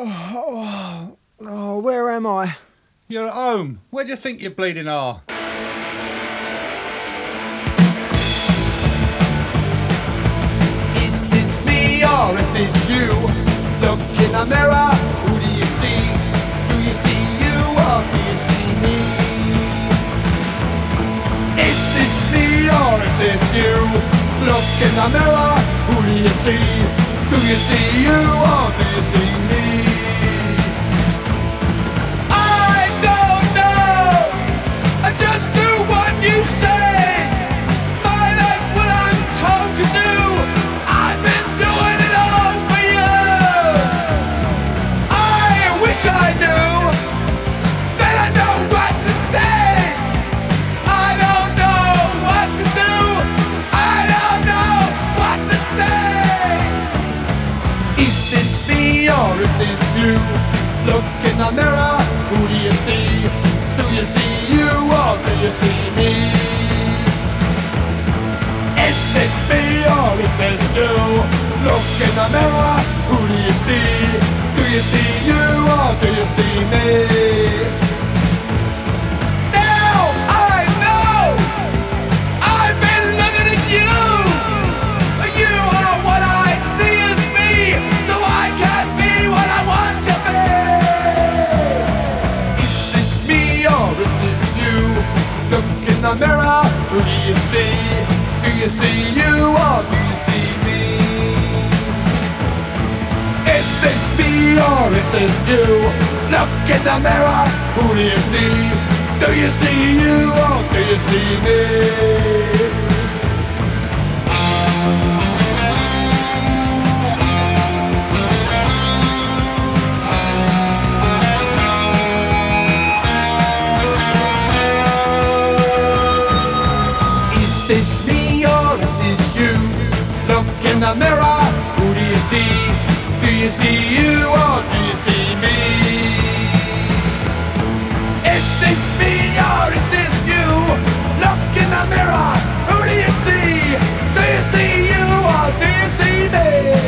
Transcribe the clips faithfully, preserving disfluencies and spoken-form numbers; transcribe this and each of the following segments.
Oh, oh, where am I? You're at home. Where do you think you bleeding are? Is this me or is this you? Look in the mirror, who do you see? Do you see you or do you see me? Is this me or is this you? Look in the mirror, who do you see? Do you see you or do you see me? I don't know, I just do what you say. My life's what I'm told to do. I've been doing it all for you. I wish I knew, then I know what to say. I don't know what to do, I don't know what to say. Is this me or is this you? Look in the mirror, who do you see? Do you see you or do you see me? Is this me or is this you? Look in the mirror, who do you see? Do you see you or do you see me? Now I know, I've been looking at you. You are what I see as me, so I can't be what I want to be. Is this me or is this you? Look in the mirror, who do you see? Do you see you or do you see me? Is this me or is this you? Look in the mirror, who do you see? Do you see you or do you see me? Is this me or is this you? Look in the mirror, who do you see? Do you see you or do you see me? Is this me or is this you? Look in the mirror, who do you see? Do you see you or do you see me?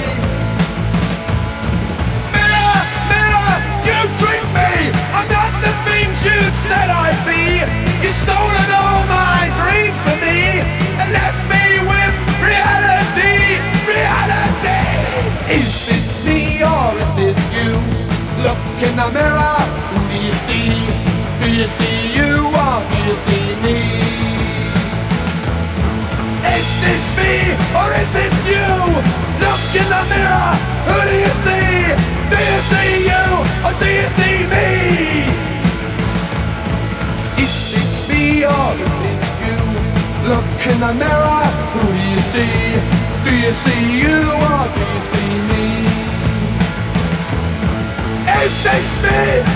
Mirror, mirror, you trick me. I'm not the things you said I'd be. You stolen all my dreams from me and left me with reality, reality. Is this me or is this you? Look in the mirror, who do you see? Do you see you or do you see me? Is this me or is this you? Look in the mirror, who do you see? Do you see you or do you see me? Is this me or is this you? Look in the mirror, who do you see? Do you see you or do you see me? Is this me